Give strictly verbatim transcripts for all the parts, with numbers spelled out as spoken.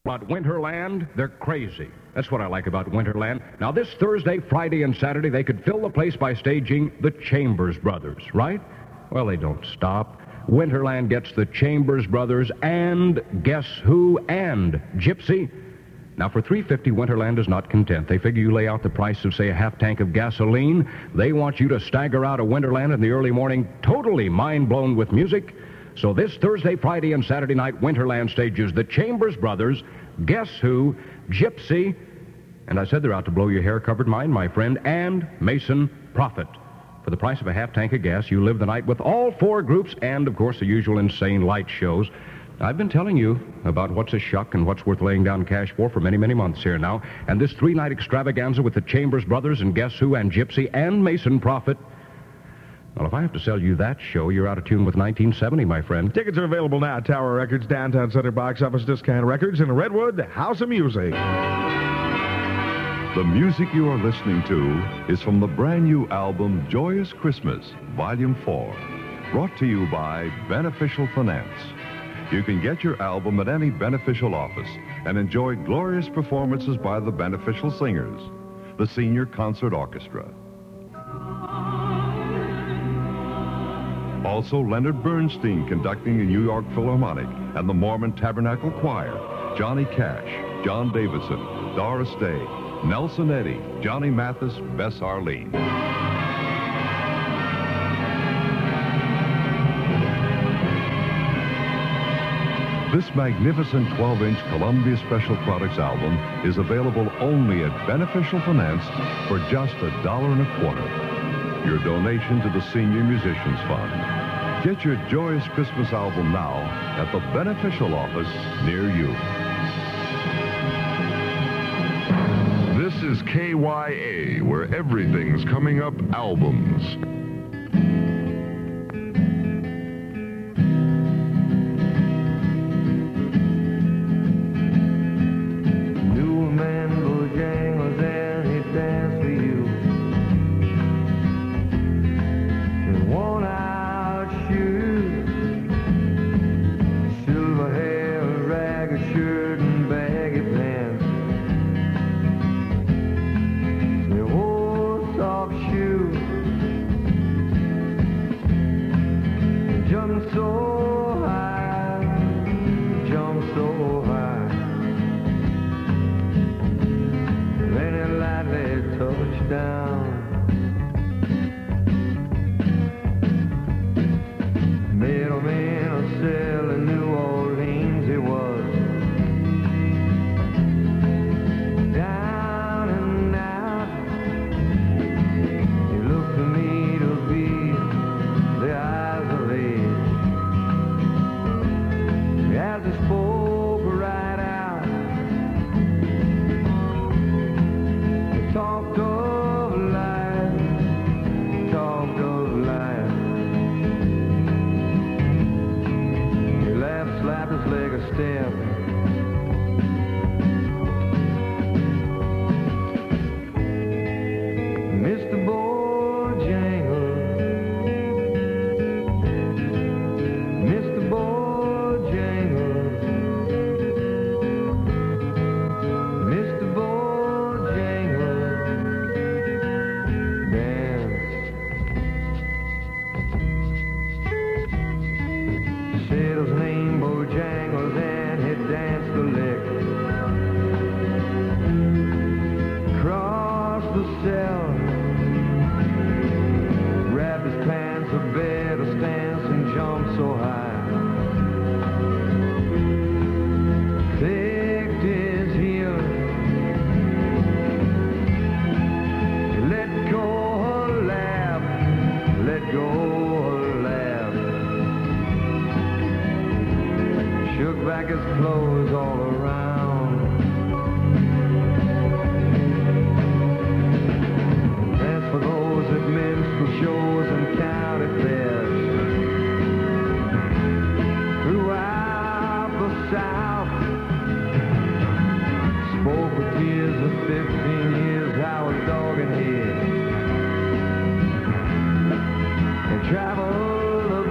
About Winterland, they're crazy. That's what I like about Winterland. Now, this Thursday, Friday, and Saturday, they could fill the place by staging the Chambers Brothers, right? Well, they don't stop. Winterland gets the Chambers Brothers and Guess Who and Gypsy. Now, for three dollars and fifty cents, Winterland is not content. They figure you lay out the price of, say, a half tank of gasoline. They want you to stagger out of Winterland in the early morning, totally mind-blown with music. So this Thursday, Friday, and Saturday night, Winterland stages the Chambers Brothers, Guess Who, Gypsy, and I said they're out to blow your hair-covered mind, my friend, and Mason Prophet. For the price of a half tank of gas, you live the night with all four groups and, of course, the usual insane light shows. I've been telling you about what's a shuck and what's worth laying down cash for for many, many months here now. And this three-night extravaganza with the Chambers Brothers and Guess Who and Gypsy and Mason Prophet. Well, if I have to sell you that show, you're out of tune with nineteen seventy, my friend. Tickets are available now at Tower Records, Downtown Center Box Office Discount Records, and Redwood House of Music. The music you are listening to is from the brand new album Joyous Christmas, Volume four, brought to you by Beneficial Finance. You can get your album at any Beneficial office and enjoy glorious performances by the Beneficial Singers, the Senior Concert Orchestra. Also, Leonard Bernstein conducting the New York Philharmonic and the Mormon Tabernacle Choir, Johnny Cash, John Davidson, Doris Day, Nelson Eddy, Johnny Mathis, Bess Arlene. This magnificent twelve-inch Columbia Special Products album is available only at Beneficial Finance for just a dollar and a quarter. Your donation to the Senior Musicians Fund. Get your Joyous Christmas album now at the Beneficial office near you. This is K Y A, where everything's coming up albums.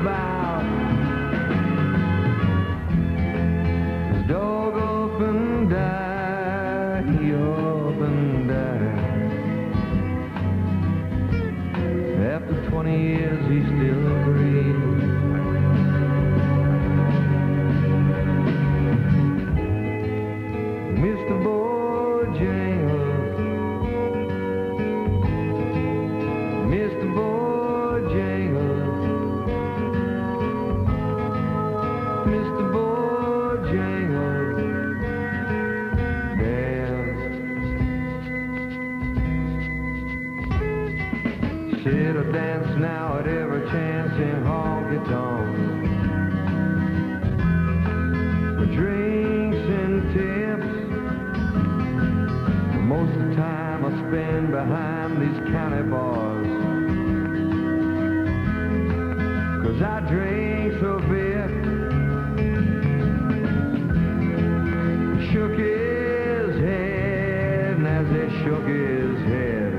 Dog up and get a dance now at every chance in honky-tonk. For drinks and tips, most of the time I spend behind these county bars. 'Cause I drink so bit. Shook his head, and as they shook his head,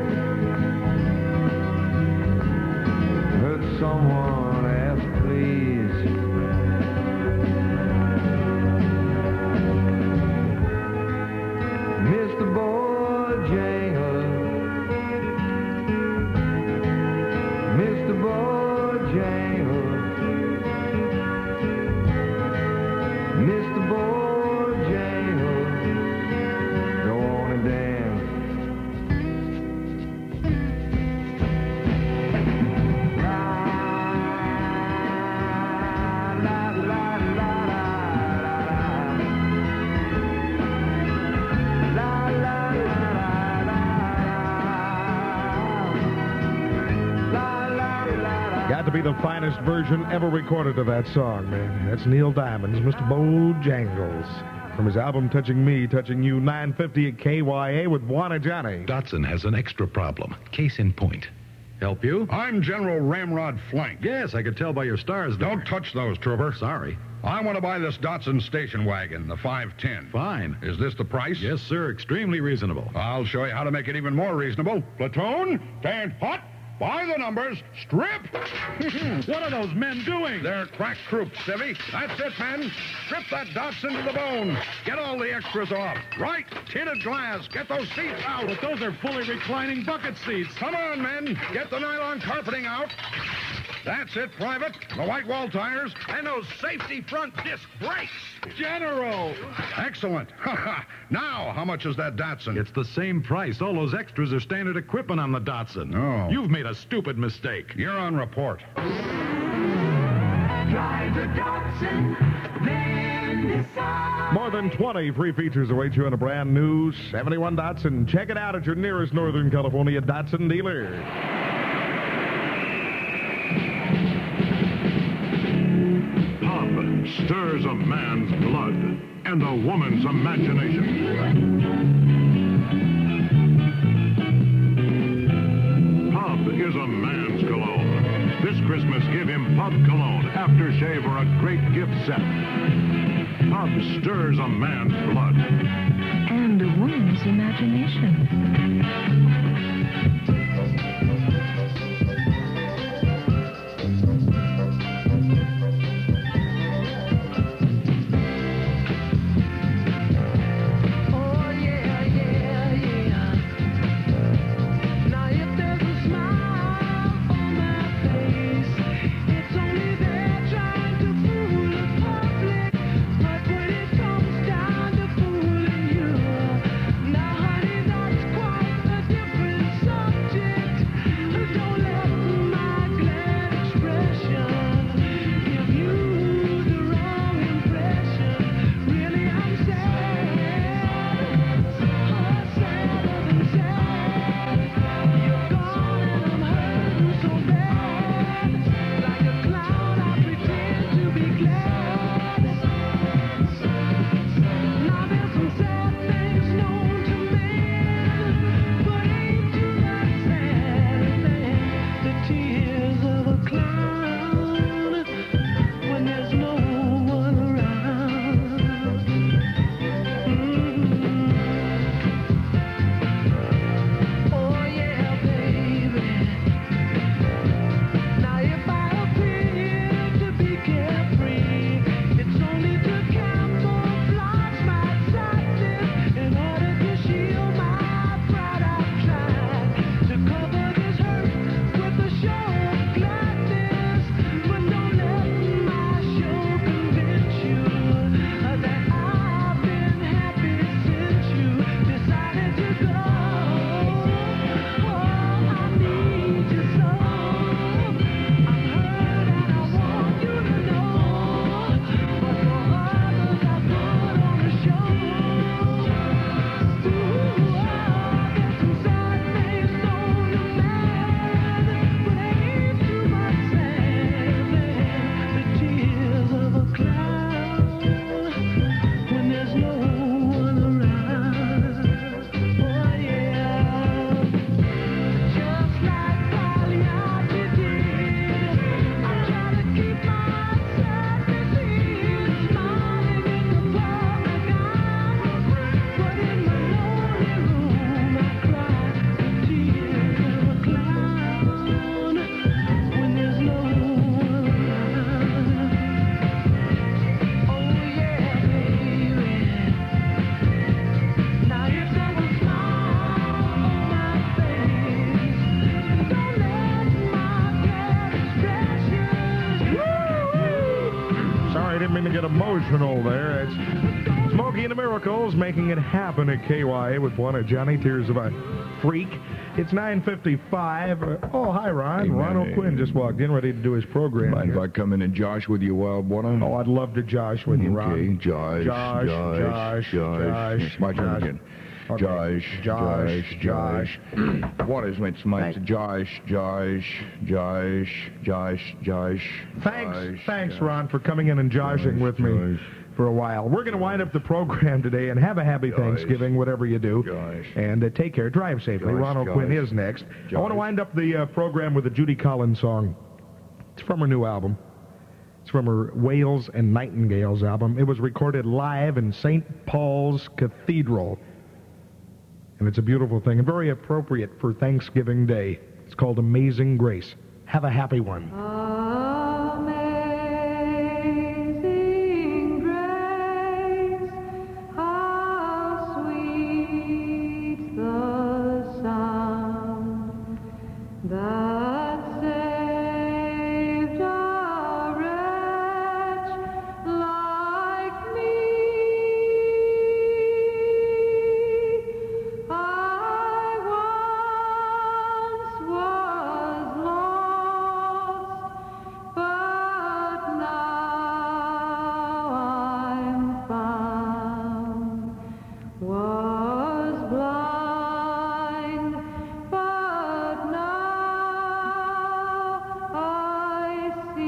heard someone ask, please. Mister Bojangles, Mister Bojangles, Mister Bojangles, go on and dance. La, la, la, la, la, la, la, Got to be the finest version ever recorded of that song, man. That's Neil Diamond's Mister Bojangles from his album Touching Me, Touching You, nine fifty at K Y A with Juana Johnny. Datsun has an extra problem. Case in point. Help you? I'm General Ramrod Flank. Yes, I could tell by your stars there. Don't touch those, Trooper. Sorry. I want to buy this Datsun station wagon, the five ten. Fine. Is this the price? Yes, sir. Extremely reasonable. I'll show you how to make it even more reasonable. Platoon, stand hot. By the numbers, strip. What are those men doing? They're crack troops, Civvy. That's it, men. Strip that Datsun to the bone. Get all the extras off. Right, tinted glass. Get those seats out. But those are fully reclining bucket seats. Come on, men. Get the nylon carpeting out. That's it, Private. The white wall tires and those safety front disc brakes. General! Excellent. Now, how much is that Datsun? It's the same price. All those extras are standard equipment on the Datsun. Oh. You've made a stupid mistake. You're on report. Drive the Datsun, then decide. More than twenty free features await you on a brand new seventy-one Datsun. Check it out at your nearest Northern California Datsun dealer. Pub stirs a man's blood and a woman's imagination. Pub is a man's cologne. This Christmas, give him Pub Cologne, aftershave, or a great gift set. Pub stirs a man's blood. And a woman's imagination. Now, honey, that's quite the difference. emotional there. It's Smokey and the Miracles making it happen at K Y A with one of Johnny Tears of a Freak. It's nine fifty-five. Uh, oh, hi, Ron. Hey, Ron man, O'Quinn just walked in, ready to do his program. Mind here. if I come in and josh with you, Wild Water? Oh, I'd love to josh with you, Ron. Okay, josh, Josh, josh, josh, josh, It's my turn josh. again. Okay. Josh, Josh, Josh, Josh. Water's meant to make Josh, Josh, Josh, Josh, Josh. Thanks, Josh, thanks, Josh. Ron, for coming in and joshing Josh, with me Josh. for a while. We're going to wind up the program today, and have a happy Josh. Thanksgiving, whatever you do. Josh. And uh, take care. Drive safely. Josh, Ron O'Quinn Josh. is next. I want to Josh. wind up the uh, program with a Judy Collins song. It's from her new album. It's from her Whales and Nightingales album. It was recorded live in Saint Paul's Cathedral. And it's a beautiful thing and very appropriate for Thanksgiving Day. It's called Amazing Grace. Have a happy one. Amazing grace, how sweet the sound that saved a wretch like me. I once was lost, but now I'm found. Was blind, but now I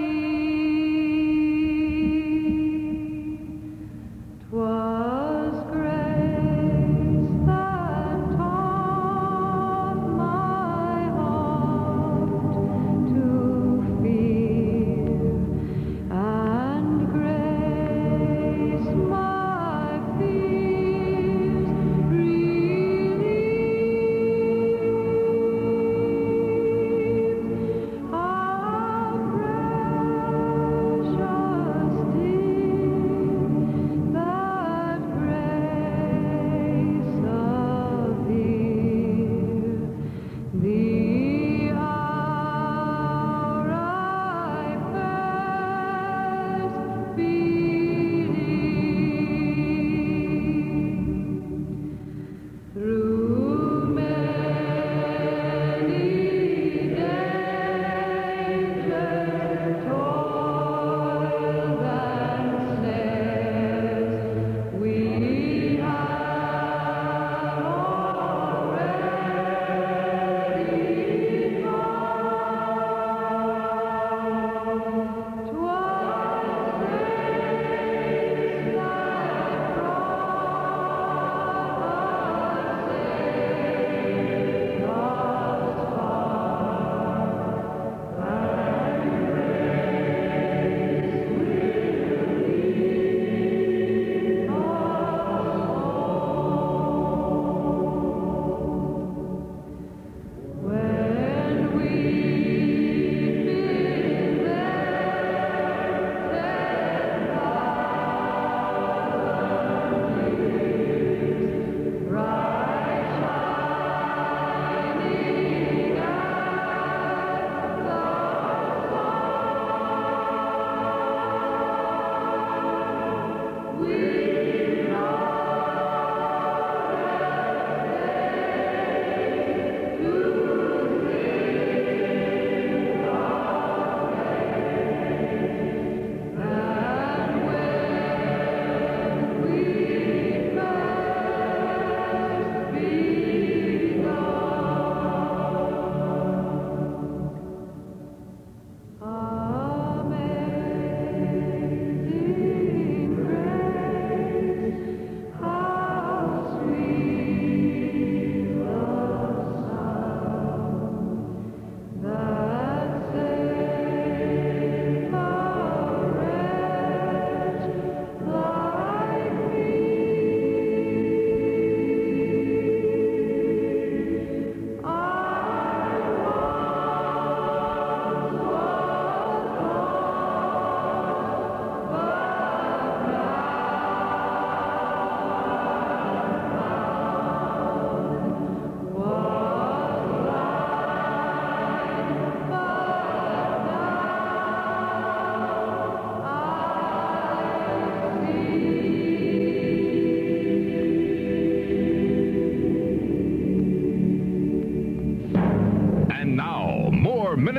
see. 'Twas grace that taught my heart to fear, and grace my fears relieved. How precious did that grace appear, the hour I first believed. Through many dangers, toils and snares, we have already gone. 'Twas grace that brought us safe thus far, and grace will lead us home. When we've been there ten thousand years, bright shining as the sun, we'll Amazing grace,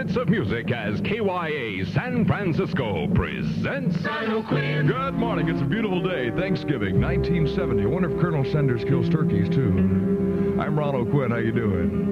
hits of music as K Y A San Francisco presents San O'Quinn. Good morning. It's a beautiful day. Thanksgiving, nineteen seventy. I wonder if Colonel Sanders kills turkeys, too. I'm Ron O'Quinn. How you doing?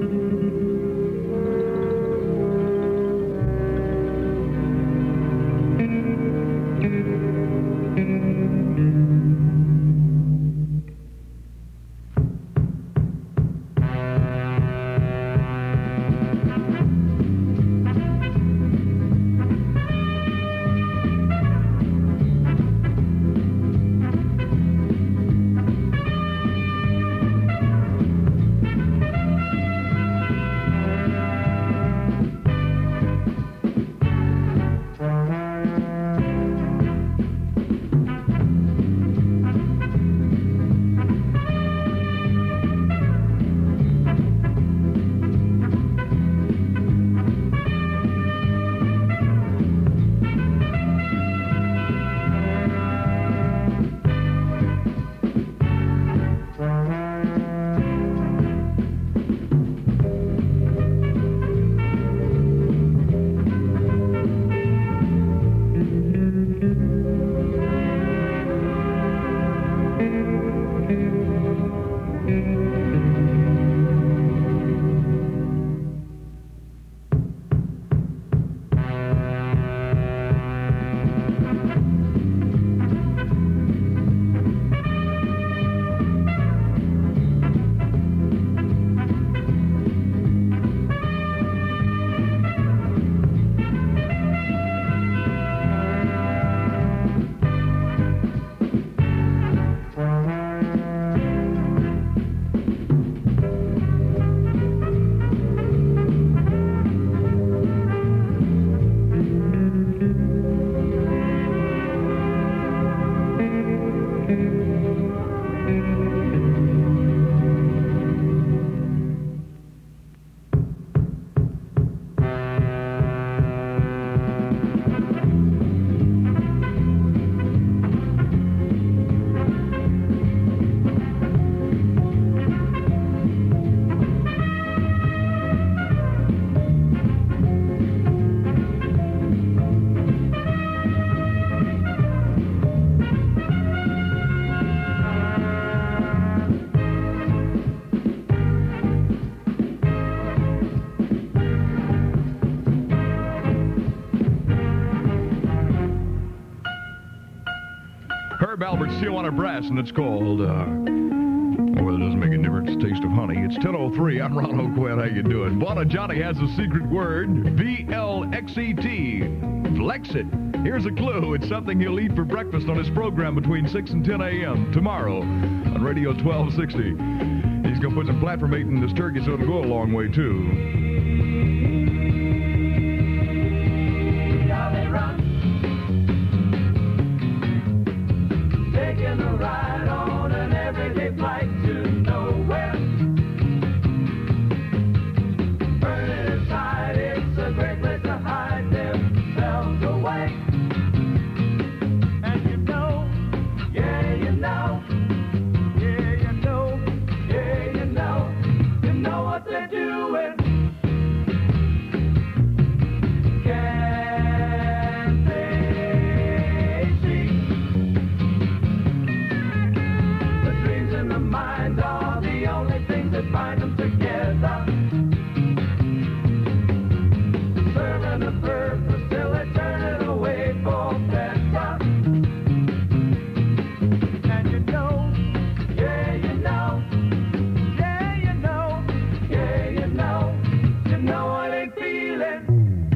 Herb Albert's Tijuana Brass, and it's called, uh, well, it doesn't make a difference, taste of honey. It's ten oh three. I'm Ron O'Quinn. How you doing? Bona Johnny has a secret word, V L X E T. Flex it. Here's a clue. It's something he'll eat for breakfast on his program between six and ten a.m. tomorrow on Radio twelve sixty. He's going to put some platform meat in this turkey so it'll go a long way, too. Taking a ride on an everyday flight to nowhere. Burning inside, it's a great place to hide themselves away. And you know, yeah, you know, yeah, you know, yeah, you know, you know what they're doing. Can't they see? The mind are the only things that bind them together. Serving a purpose till they turn it away for better. And you know, yeah, you know, yeah, you know, yeah, you know, you know what they feeling.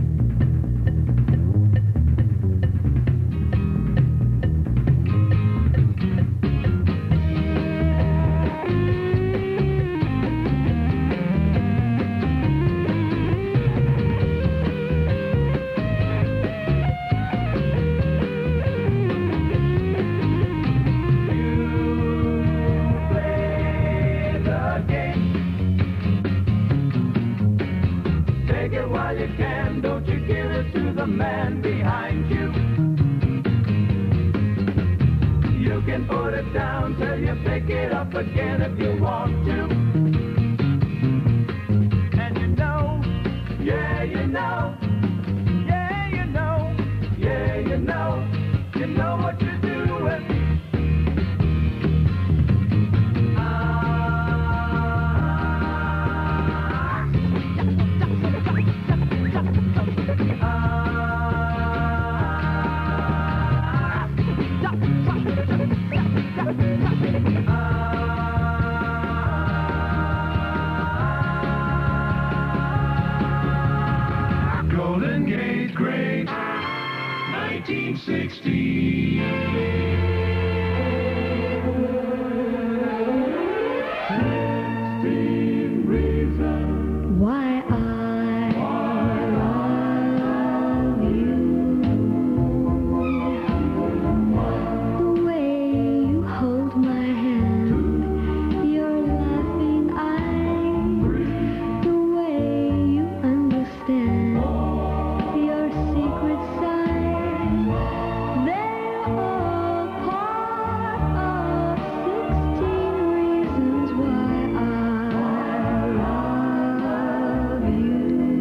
While you can, don't you give it to the man behind you. You can put it down till you pick it up again if you want to. And you know, yeah, you know, sixty. Sixteen reasons Why I love you. The way you hold my hand, your laughing eyes, the way you understand your secret side, they're all part of sixteen reasons why I love you.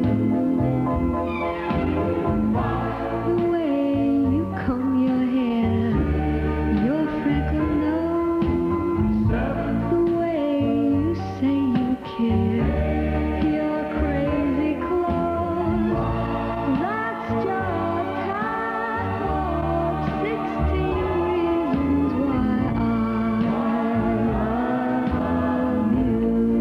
The way you comb your hair, your freckled nose, the way you say you care, your crazy clothes, that's just half of sixteen reasons why I love you.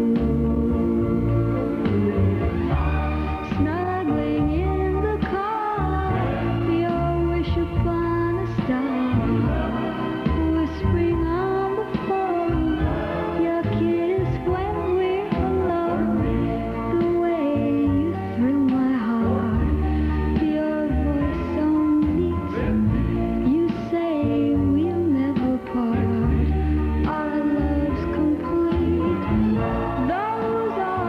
Snuggling in the car, your wish upon a star, whispering on the phone, your kiss when we're alone, the way you thrill my heart, your voice so neat, you say we'll never part, our love's complete. Those are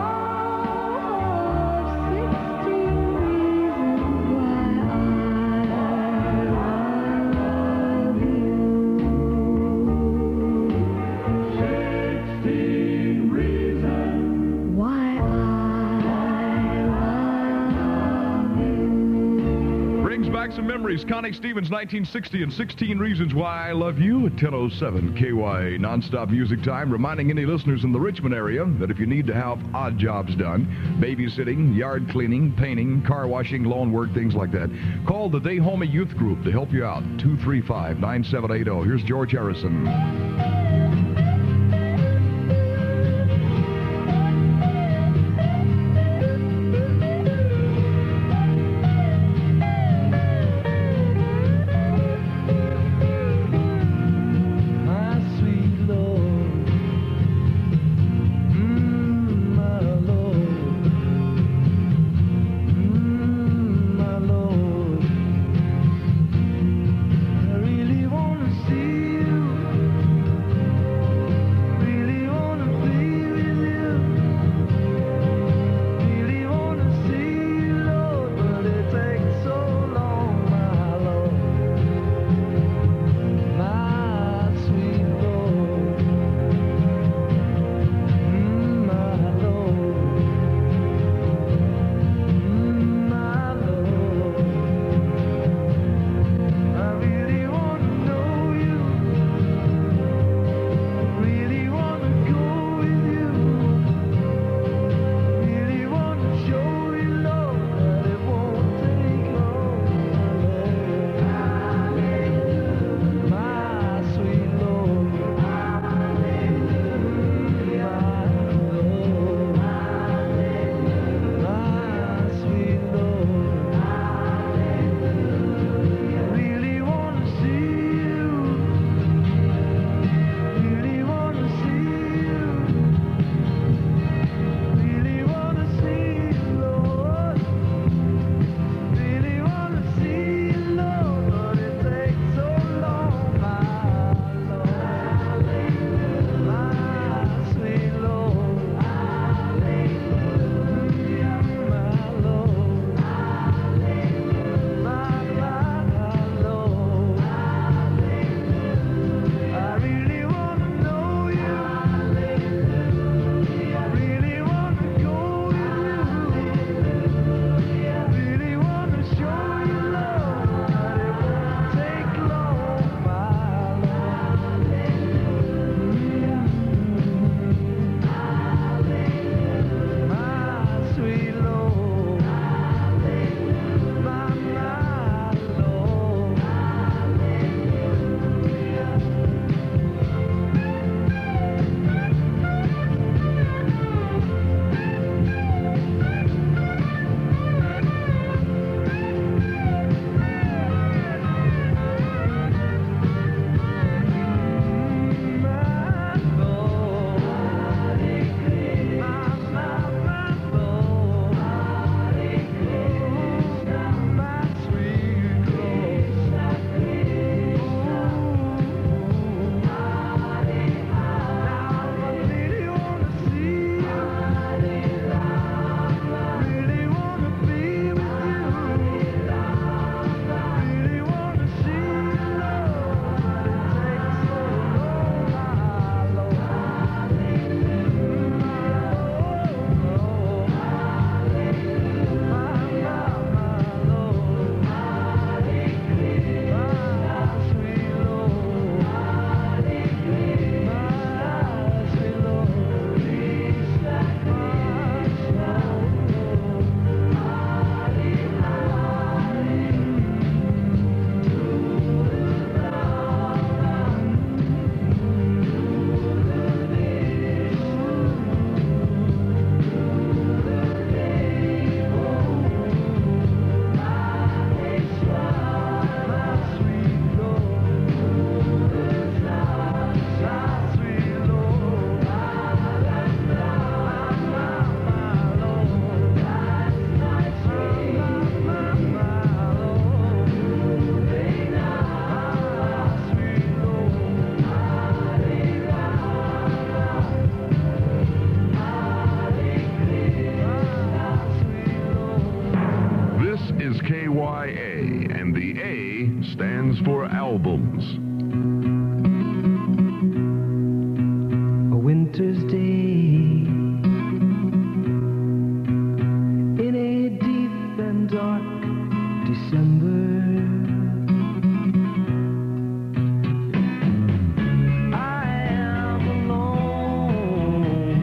all sixteen reasons why I love you. Sixteen reasons Why I love you. Brings back some memories. Connie Stevens, nineteen sixty, and sixteen Reasons Why I Love You at ten oh seven K Y A. Nonstop music time, reminding any listeners in the Richmond area that if you need to have odd jobs done, babysitting, yard cleaning, painting, car washing, lawn work, things like that, call the Dahomey Youth Group to help you out. two three five, nine seven eight zero. Here's George Harrison. My sweet Lord, mm, my Lord, mm, my Lord, I really want to see you. stands for albums. A winter's day in a deep and dark December. I am alone,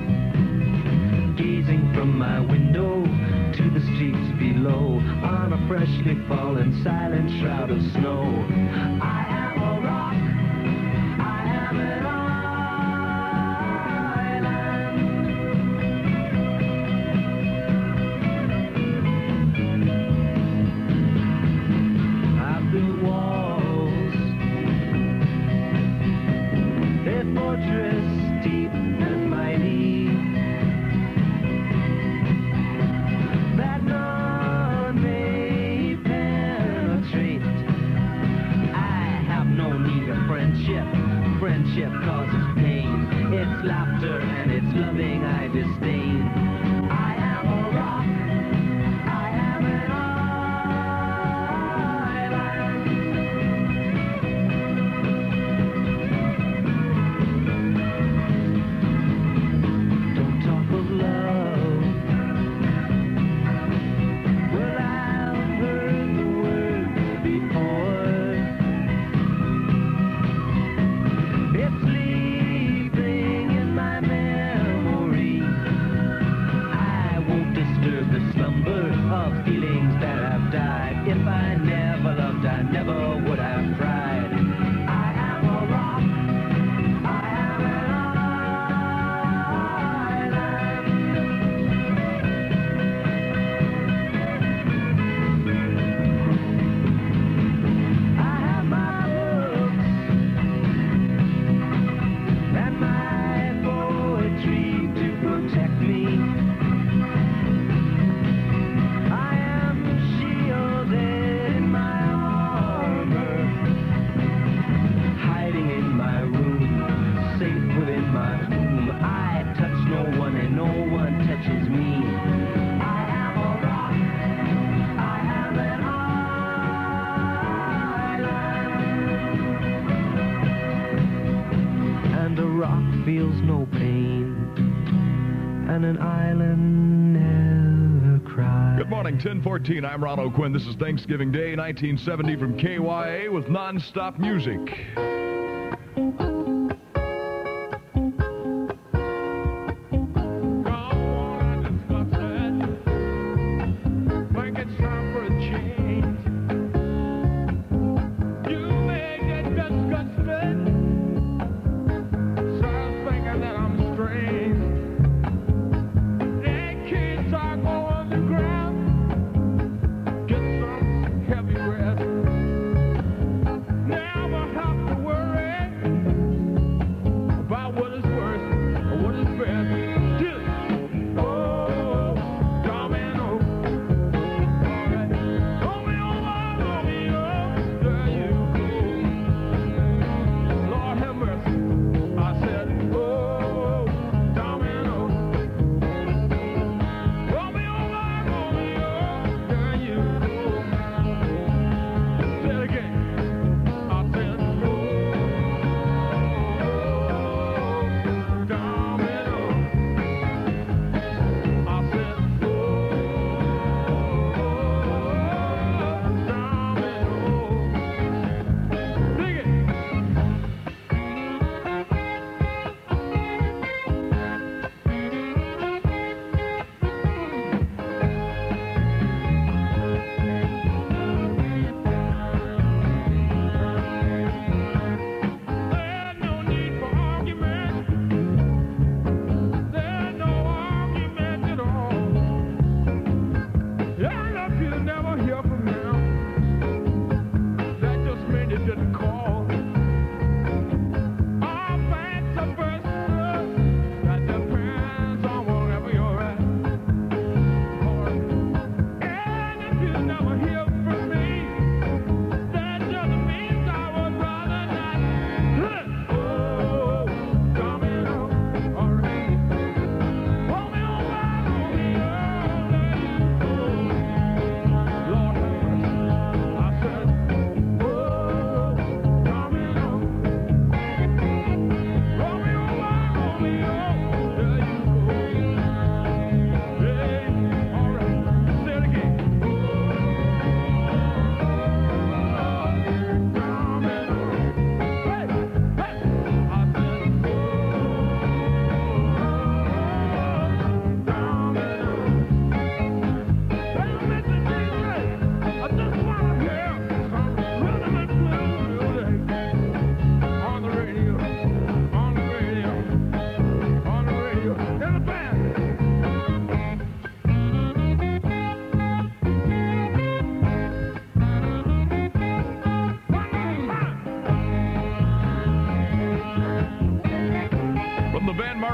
gazing from my window to the streets below on a freshly fallen silent shroud of snow. I am a rock, I am an island. I've built walls, a fortress deep and mighty, that none may penetrate. I have no need of friendship. Friendship causes pain. It's laughter and it's loving I disdain. I am a rock. I am an island. Don't talk of love. Well, I've heard the words before. It's sleeping in my memory. I won't disturb the slumber of feelings that have died. If I never loved, I never would have tried. I am a rock. I am an island. I have my books and my poetry to protect me. I am shielded in my armor, hiding in my room, safe within my womb. I touch no one and no one touches me. I am a rock. I am an island. And a rock feels no pain, and an island never cries. Good morning, ten fourteen. I'm Ron O'Quinn. This is Thanksgiving Day, nineteen seventy from K Y A with non-stop music. Think it's time for a change. You make it disgusting. Starts thinking that I'm strange. That kids are going to ground. Get some heavy rest. Never have to worry.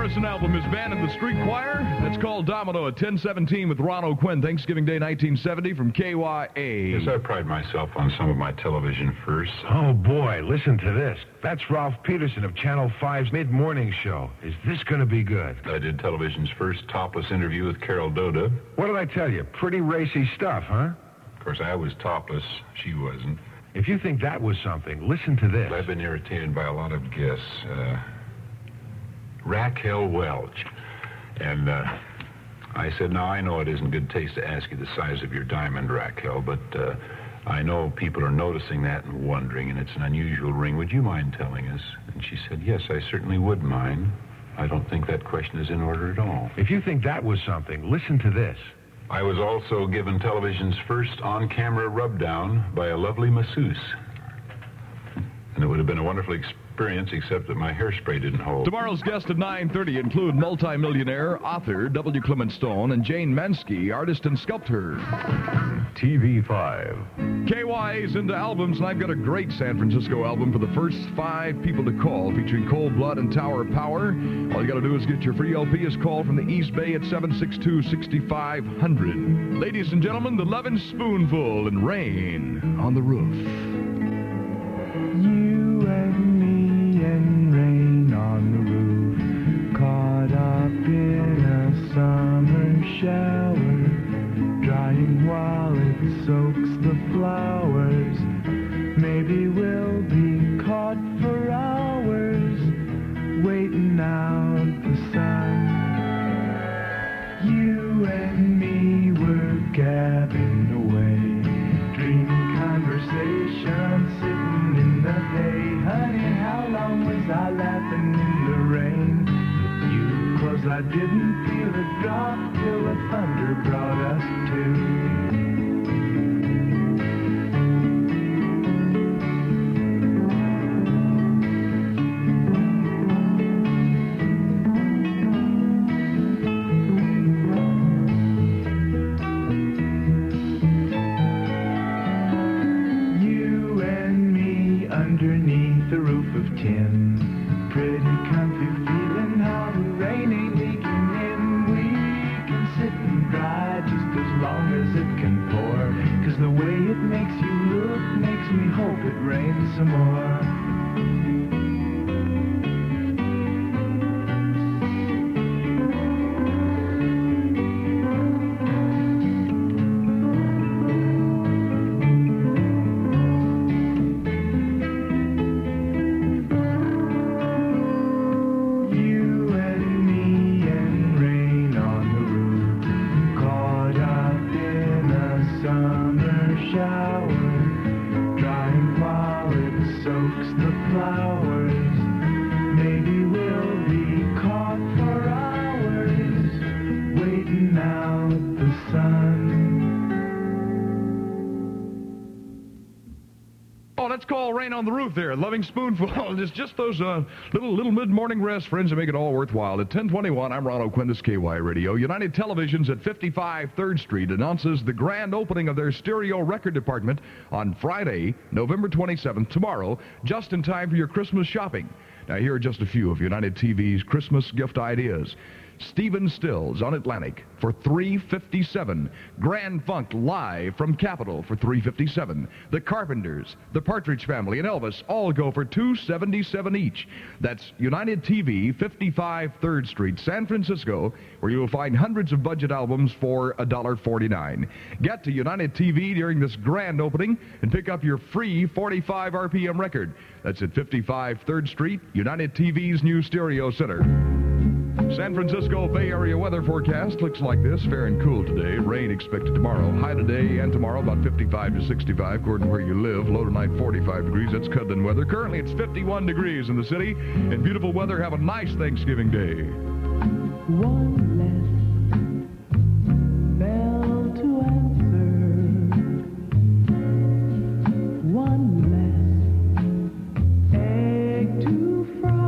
Morrison album is Band in the Street Choir. That's called Domino at ten seventeen with Ron O'Quinn, Thanksgiving Day nineteen seventy from K Y A. Yes, I pride myself on some of my television firsts. Oh, boy, listen to this. That's Ralph Peterson of Channel five's mid-morning show. Is this going to be good? I did television's first topless interview with Carol Doda. What did I tell you? Pretty racy stuff, huh? Of course, I was topless. She wasn't. If you think that was something, listen to this. I've been irritated by a lot of guests. Uh, Raquel Welch. And uh, I said, now, I know it isn't good taste to ask you the size of your diamond, Raquel, but uh, I know people are noticing that and wondering, and it's an unusual ring. Would you mind telling us? And she said, yes, I certainly would mind. I don't think that question is in order at all. If you think that was something, listen to this. I was also given television's first on-camera rub-down by a lovely masseuse. And it would have been a wonderful experience, except that my hairspray didn't hold. Tomorrow's guests at nine thirty include multimillionaire, author W. Clement Stone, and Jane Mansky, artist and sculptor. T V five. K Y A's into albums, and I've got a great San Francisco album for the first five people to call, featuring Cold Blood and Tower of Power. All you got to do is get your free L P is call from the East Bay at seven six two, six five zero zero. Ladies and gentlemen, the Lovin' Spoonful and Rain on the Roof. You and me and rain on the roof, caught up in a summer shower, drying while it soaks the flowers. Maybe we'll be caught for hours, waiting out the sun. You and me were gabbing away, dreaming conversation, sitting in the hay. Honey, how long was I laughing in the rain with you? 'Cause I didn't feel a drop till the thunder brought us to. Underneath the roof of tin, pretty comfy feeling how the rain ain't leaking in. We can sit and dry just as long as it can pour, 'cause the way it makes you look makes me hope it rains some more. On the Roof there, Loving Spoonful. It's just those uh, little little mid-morning rest, friends, that make it all worthwhile. At ten twenty-one, I'm Ron O'Quinn, this K Y Radio. United Televisions at fifty-five third Street announces the grand opening of their stereo record department on Friday, November twenty-seventh, tomorrow, just in time for your Christmas shopping. Now, here are just a few of United T V's Christmas gift ideas. Stephen Stills on Atlantic for three fifty-seven. Grand Funk live from Capitol for three fifty-seven. The Carpenters, the Partridge Family, and Elvis all go for two seventy-seven each. That's United T V, fifty-five third Street, San Francisco, where you'll find hundreds of budget albums for one forty-nine. Get to United T V during this grand opening and pick up your free forty-five R P M record. That's at fifty-five third Street, United T V's new stereo center. San Francisco Bay Area weather forecast looks like this. Fair and cool today. Rain expected tomorrow. High today and tomorrow about fifty-five to sixty-five, according to where you live. Low tonight forty-five degrees. That's cuddling weather. Currently it's fifty-one degrees in the city. And beautiful weather. Have a nice Thanksgiving Day. One less bell to answer. One less egg to fry.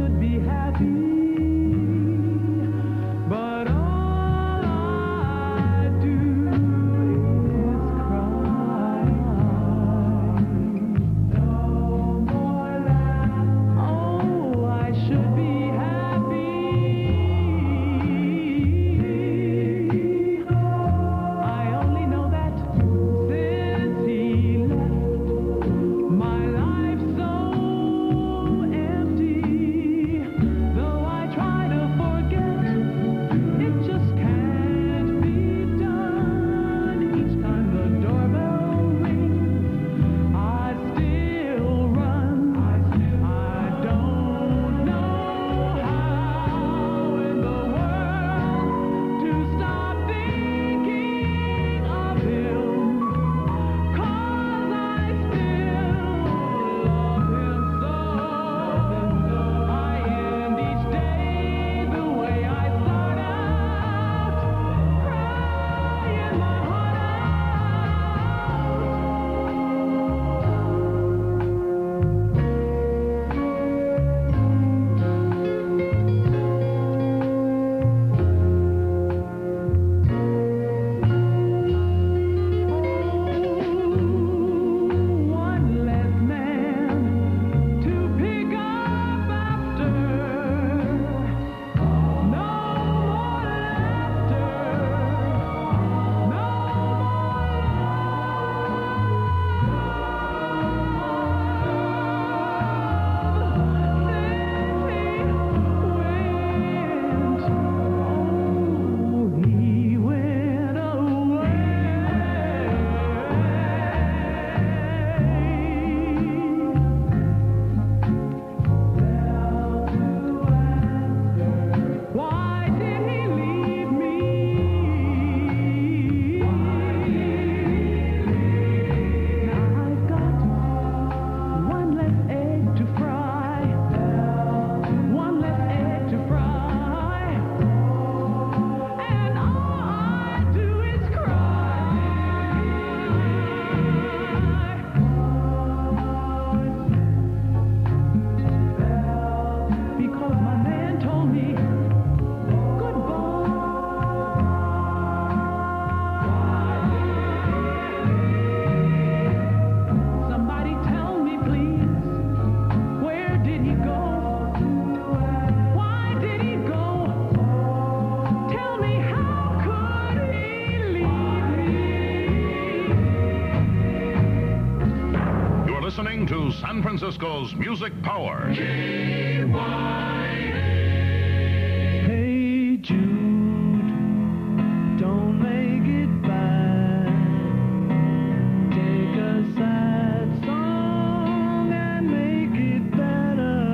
But all I San Francisco's music power. Hey Jude, don't make it bad. Take a sad song and make it better.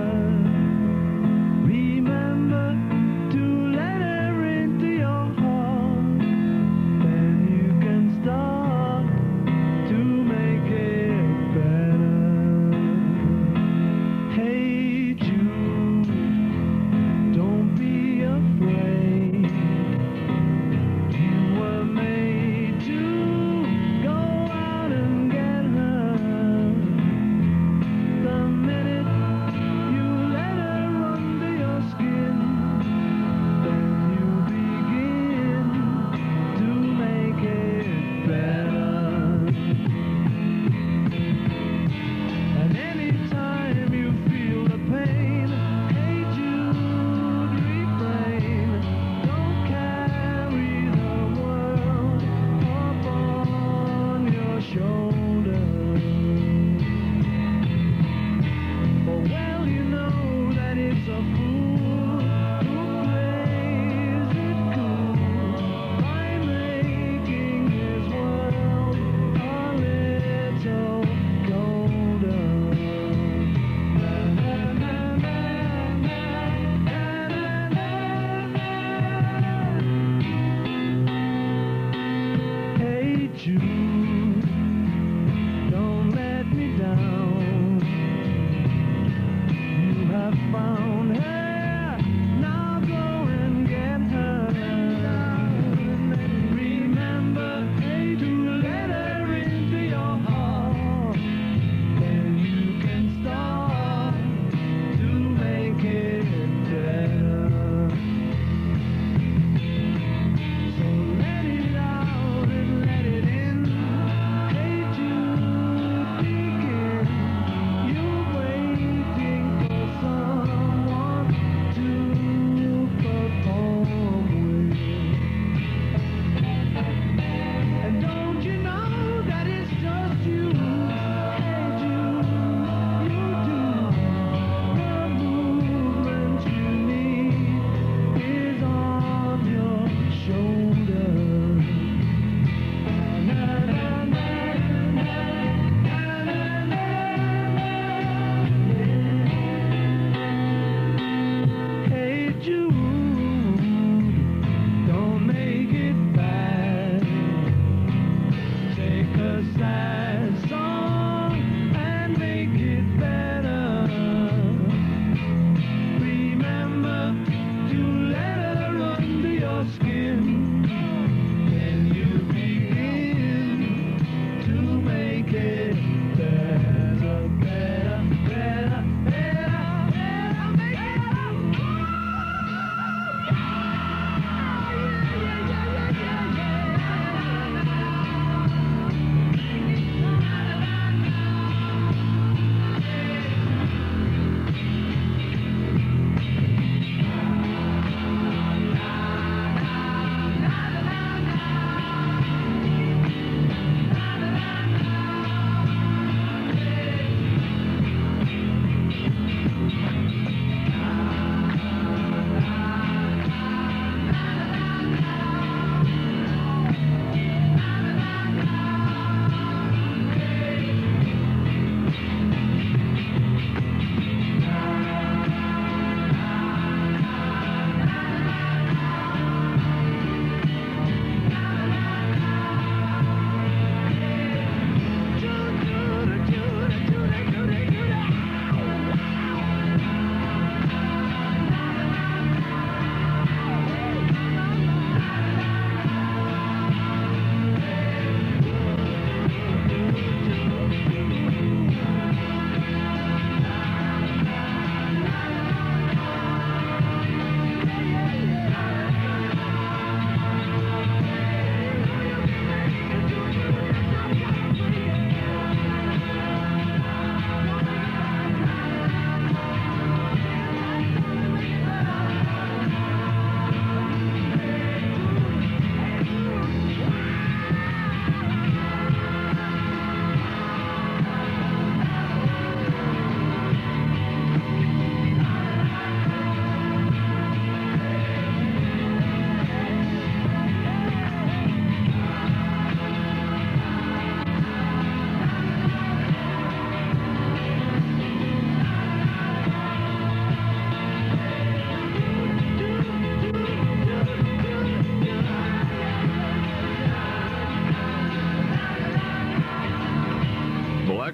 Remember to let her into your heart. Then you can start to make it better. Hey Jude.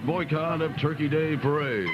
boycott of Turkey Day Parade.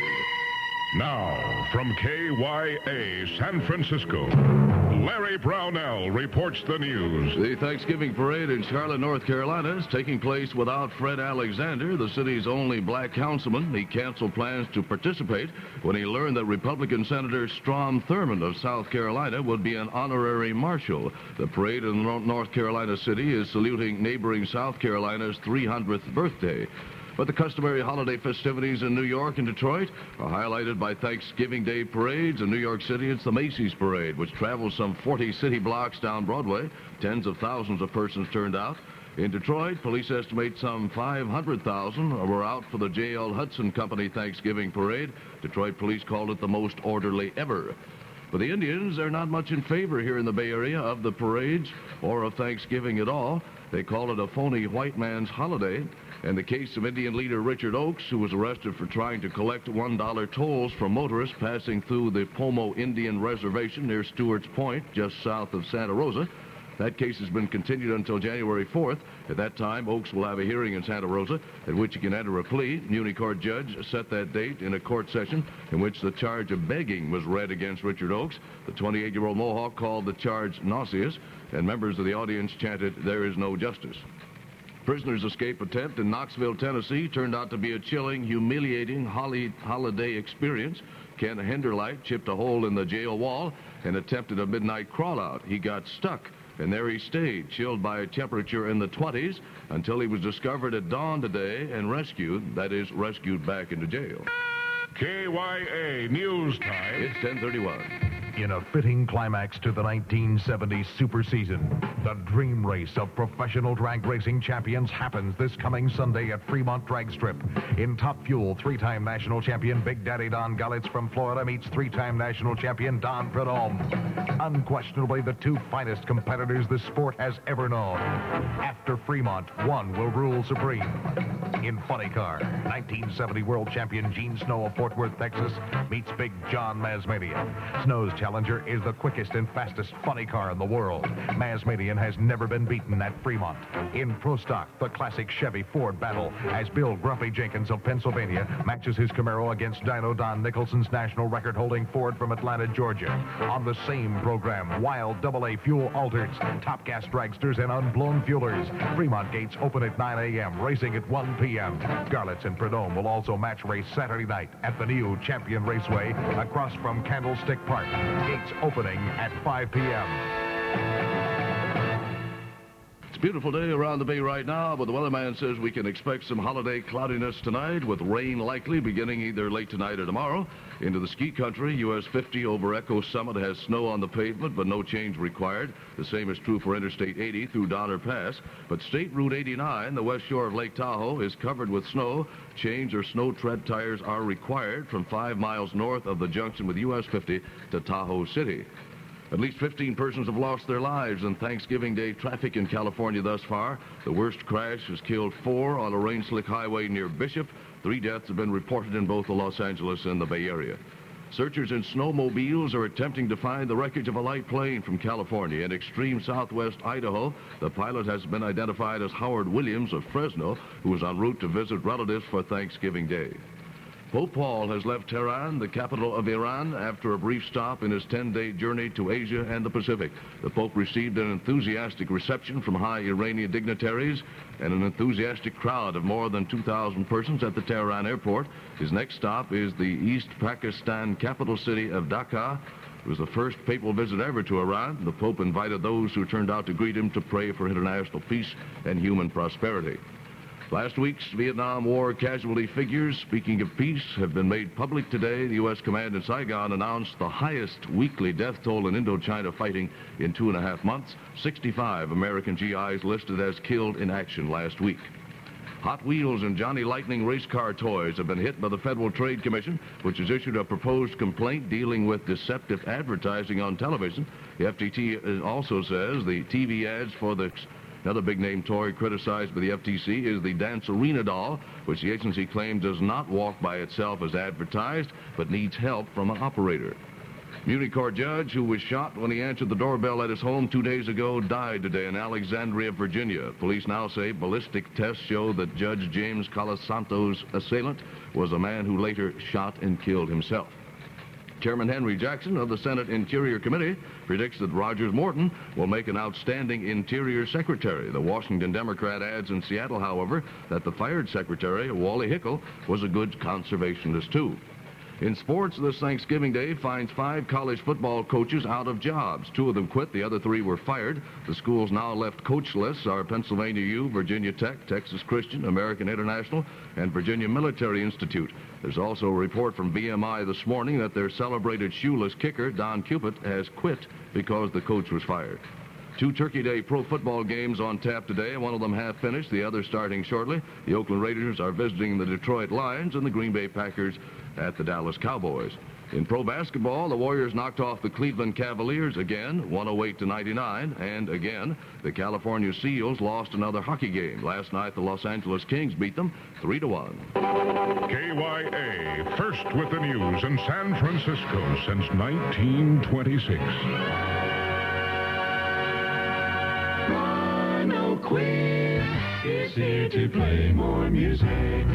Now, from K Y A San Francisco, Larry Brownell reports the news. The Thanksgiving parade in Charlotte, North Carolina is taking place without Fred Alexander, the city's only black councilman. He canceled plans to participate when he learned that Republican Senator Strom Thurmond of South Carolina would be an honorary marshal. The parade in North Carolina City is saluting neighboring South Carolina's three hundredth birthday. But the customary holiday festivities in New York and Detroit are highlighted by Thanksgiving Day parades. In New York City, it's the Macy's Parade, which travels some forty city blocks down Broadway. Tens of thousands of persons turned out. In Detroit, police estimate some five hundred thousand were out for the J L Hudson Company Thanksgiving Parade. Detroit police called it the most orderly ever. But the Indians are not much in favor here in the Bay Area of the parades or of Thanksgiving at all. They call it a phony white man's holiday. And the case of Indian leader Richard Oakes, who was arrested for trying to collect one dollar tolls from motorists passing through the Pomo Indian Reservation near Stewart's Point, just south of Santa Rosa. That case has been continued until January fourth. At that time, Oakes will have a hearing in Santa Rosa at which he can enter a plea. Muni Court judge set that date in a court session in which the charge of begging was read against Richard Oakes. The twenty-eight-year-old Mohawk called the charge nauseous, and members of the audience chanted, "There is no justice." Prisoner's escape attempt in Knoxville, Tennessee turned out to be a chilling, humiliating holly holiday experience. Ken Henderlight chipped a hole in the jail wall and attempted a midnight crawl-out. He got stuck, and there he stayed, chilled by a temperature in the twenties, until he was discovered at dawn today and rescued, that is, rescued back into jail. K Y A News Time. It's ten thirty-one. In a fitting climax to the nineteen seventies super season, the dream race of professional drag racing champions happens this coming Sunday at Fremont Drag Strip. In Top Fuel, three-time national champion Big Daddy Don Gallitz from Florida meets three-time national champion Don Prudhomme. Unquestionably the two finest competitors the sport has ever known. After Fremont, one will rule supreme. In Funny Car, nineteen seventy world champion Gene Snow of Fort Worth, Texas meets Big John Mazmanian. Snow's Challenger is the quickest and fastest funny car in the world. Mazmanian has never been beaten at Fremont. In Pro Stock, the classic Chevy Ford battle as Bill Grumpy Jenkins of Pennsylvania matches his Camaro against Dino Don Nicholson's national record-holding Ford from Atlanta, Georgia. On the same program, wild double A fuel altereds, top gas dragsters, and unblown fuelers. Fremont gates open at nine A M, racing at one P M Garlitz and Prudhomme will also match race Saturday night at the new Champion Raceway across from Candlestick Park. Gates opening at five P M It's a beautiful day around the bay right now, but the weatherman says we can expect some holiday cloudiness tonight with rain likely beginning either late tonight or tomorrow. Into the ski country, U S fifty over Echo Summit has snow on the pavement, but no change required. The same is true for Interstate eighty through Donner Pass. But State Route eighty-nine, the west shore of Lake Tahoe, is covered with snow. Change or snow tread tires are required from five miles north of the junction with U S fifty to Tahoe City. At least fifteen persons have lost their lives in Thanksgiving Day traffic in California thus far. The worst crash has killed four on a rain-slick highway near Bishop. Three deaths have been reported in both the Los Angeles and the Bay Area. Searchers in snowmobiles are attempting to find the wreckage of a light plane from California in extreme southwest Idaho. The pilot has been identified as Howard Williams of Fresno, who was en route to visit relatives for Thanksgiving Day. Pope Paul has left Tehran, the capital of Iran, after a brief stop in his ten-day journey to Asia and the Pacific. The Pope received an enthusiastic reception from high Iranian dignitaries and an enthusiastic crowd of more than two thousand persons at the Tehran airport. His next stop is the East Pakistan capital city of Dhaka. It was the first papal visit ever to Iran. The Pope invited those who turned out to greet him to pray for international peace and human prosperity. Last week's Vietnam War casualty figures, speaking of peace, have been made public today. The U S command in Saigon announced the highest weekly death toll in Indochina fighting in two and a half months. sixty-five American G Is listed as killed in action last week. Hot Wheels and Johnny Lightning race car toys have been hit by the Federal Trade Commission, which has issued a proposed complaint dealing with deceptive advertising on television. The F T C also says the T V ads for the Another big-name toy criticized by the F T C is the Dance-A-Rena doll, which the agency claims does not walk by itself as advertised, but needs help from an operator. Munich court judge who was shot when he answered the doorbell at his home two days ago died today in Alexandria, Virginia. Police now say ballistic tests show that Judge James Colasanto's assailant was a man who later shot and killed himself. Chairman Henry Jackson of the Senate Interior Committee predicts that Rogers Morton will make an outstanding Interior Secretary. The Washington Democrat adds in Seattle, however, that the fired Secretary, Wally Hickel, was a good conservationist, too. In sports, this Thanksgiving Day finds five college football coaches out of jobs. Two of them quit. The other three were fired. The schools now left coachless are Pennsylvania U, Virginia Tech, Texas Christian, American International, and Virginia Military Institute. There's also a report from B M I this morning that their celebrated shoeless kicker, Don Cupid, has quit because the coach was fired. Two Turkey Day pro football games on tap today. One of them half finished, the other starting shortly. The Oakland Raiders are visiting the Detroit Lions and the Green Bay Packers at the Dallas Cowboys. In pro basketball, the Warriors knocked off the Cleveland Cavaliers again, one oh eight to ninety-nine, and again, the California Seals lost another hockey game. Last night, the Los Angeles Kings beat them three to one. K Y A, first with the news in San Francisco since nineteen twenty-six. Ronald Quinn is here to play more music.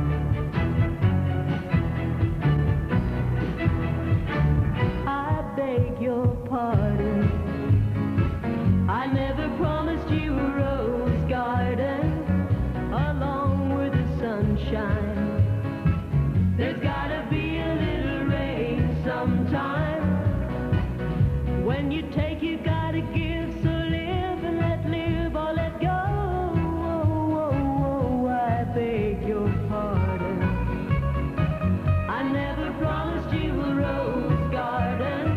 I beg your pardon. I never promised you a rose garden along with the sunshine. There's gotta be a little rain sometime. When you take, you gotta give. So live and let live or let go. Oh, oh, oh, I beg your pardon. I never promised you a rose garden.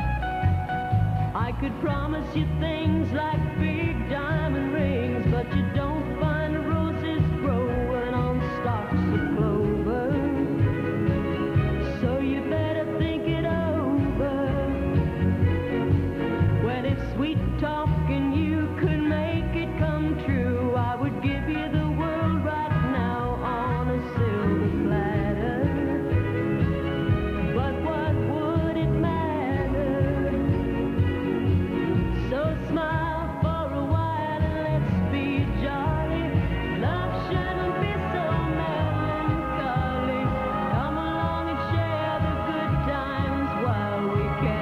I could promise you things like big diamond rings, but you don't find roses growing on stalks of clover. So you better think it over. Well, if sweet talking you could make it come true, I would give you the world right now on a silver platter. But what would it matter? So smile for a while and let's be jolly. Love shouldn't be so melancholy. Come along and share the good times while we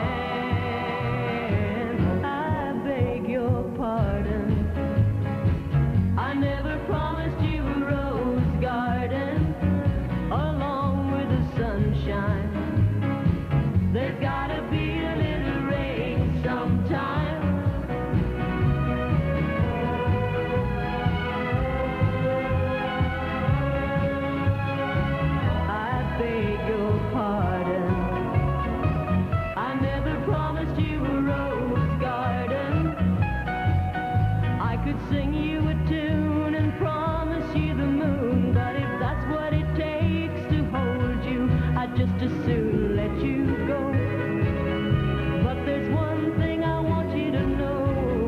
can. I beg your pardon. I never promised you a rose garden along with the sunshine. There's gotta be a little rain sometime. I beg your pardon. I never promised you a rose garden. I could sing you a tune and promise you the moon, but if that's what it takes to hold you, I'd just as soon let you go. But there's one thing I want you to know.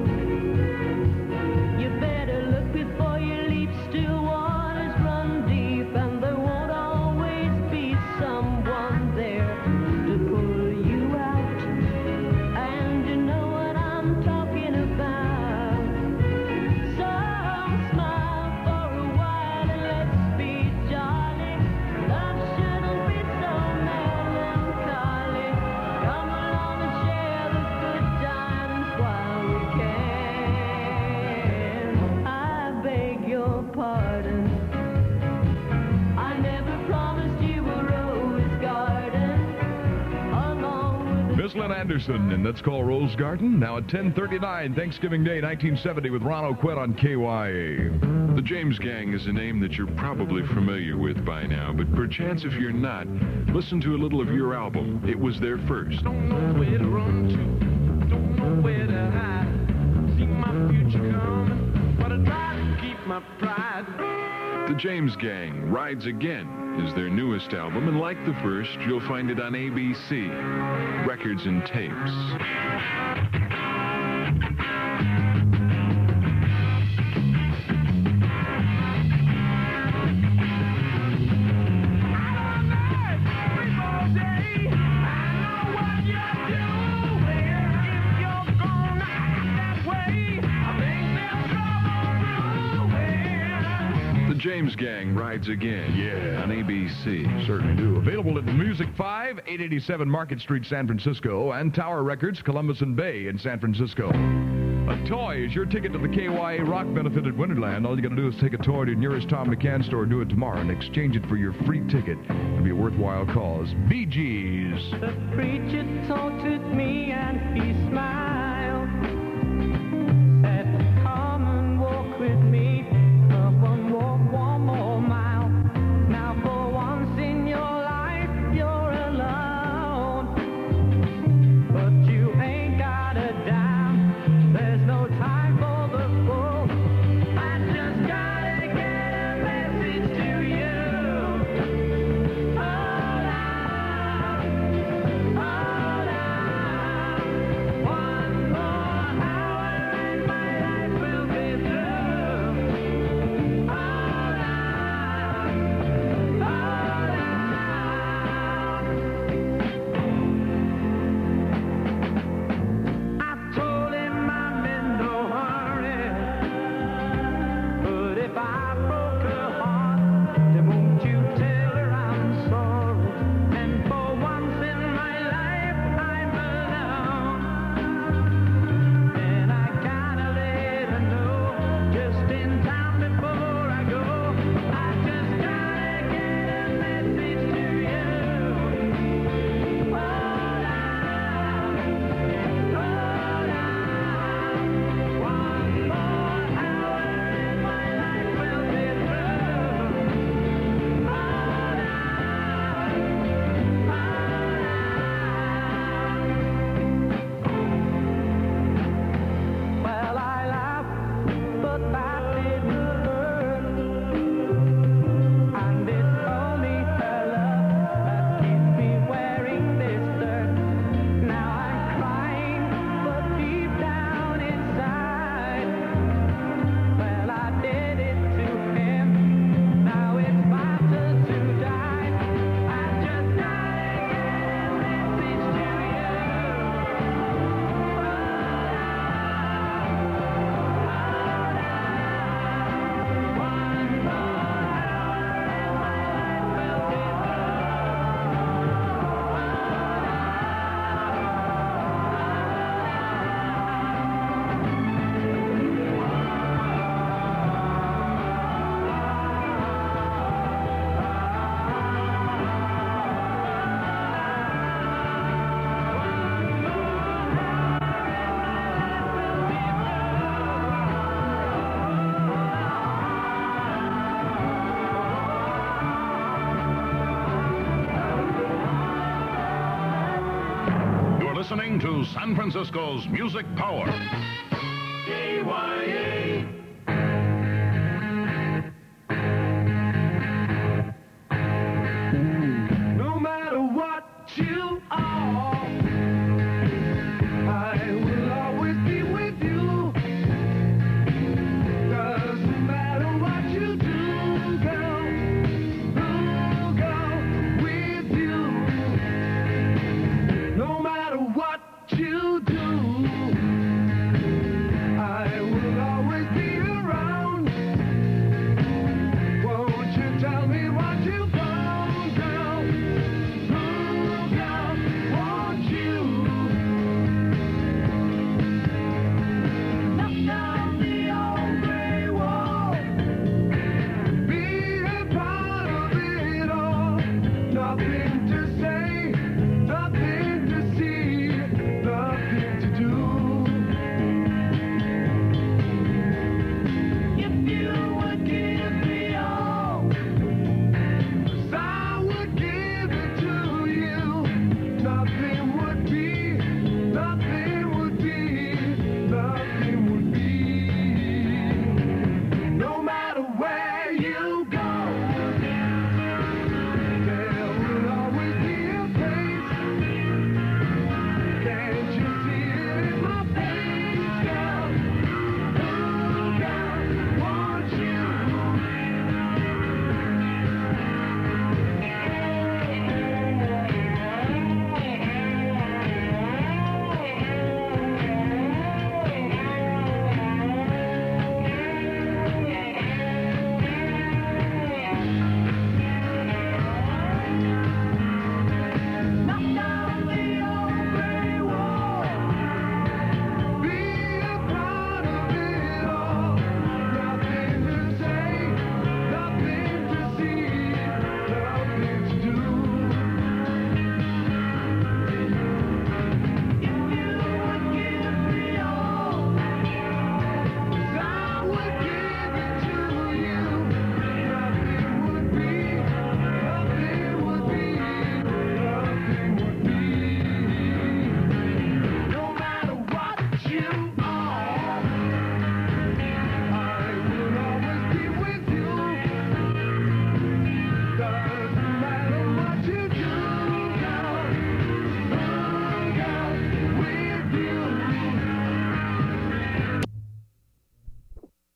You better look before you leap. Still waters run deep, and there won't always be someone there to pull you out. And you know what I'm talking about. So smile for a while and let's be jolly. Love shouldn't be so melancholy. Come along and share the good times while we can. I beg your pardon. I never promised you a rose garden along with Miss Lynn Anderson, and that's called Rose Garden. Now at ten thirty-nine, Thanksgiving Day, nineteen seventy, with Ron O'Quinn on K Y A. The James Gang is a name that you're probably familiar with by now, but perchance if you're not, listen to a little of your album. It was there first. Don't know where to run to, don't know where to hide. See my future coming, but I try to keep my pride. The James Gang, Rides Again, is their newest album, and like the first, you'll find it on A B C, Records and Tapes. Every day, I know what you're doing. James Gang rides again. Yeah. On A B C. Certainly do. Available at Music five, eight eighty-seven Market Street, San Francisco, and Tower Records, Columbus and Bay in San Francisco. A toy is your ticket to the K Y A Rock benefit at Winterland. All you got to do is take a toy to your nearest Tom McCann store, do it tomorrow, and exchange it for your free ticket. It'll be a worthwhile cause. Bee Gees. The preacher taunted me and he smiled. Said, come and walk with me. Come and walk one more mile. Now for once in your life you're alone. But you ain't got a dime. There's no time for the fool. I just gotta get a message to you. Hold on, hold on. One more hour and my life will be through. Hold on, hold on. I told him I'm in no hurry, but if I broke her heart, then won't you tell her I'm sorry? And for once in my life I'm alone, and I gotta let her know just in time before I go. I just gotta get a message to you. Hold on, hold on. One more hour and my life will be through. Hold on, well, I laughed, but that didn't hurt. And it's only her love that keeps me wearing this dirt. Now I'm crying, but deep down inside, well, I did it to him. Now it's my turn to die. I just gotta get a message to you. One more hour and my life will be You're listening to San Francisco's Music Power.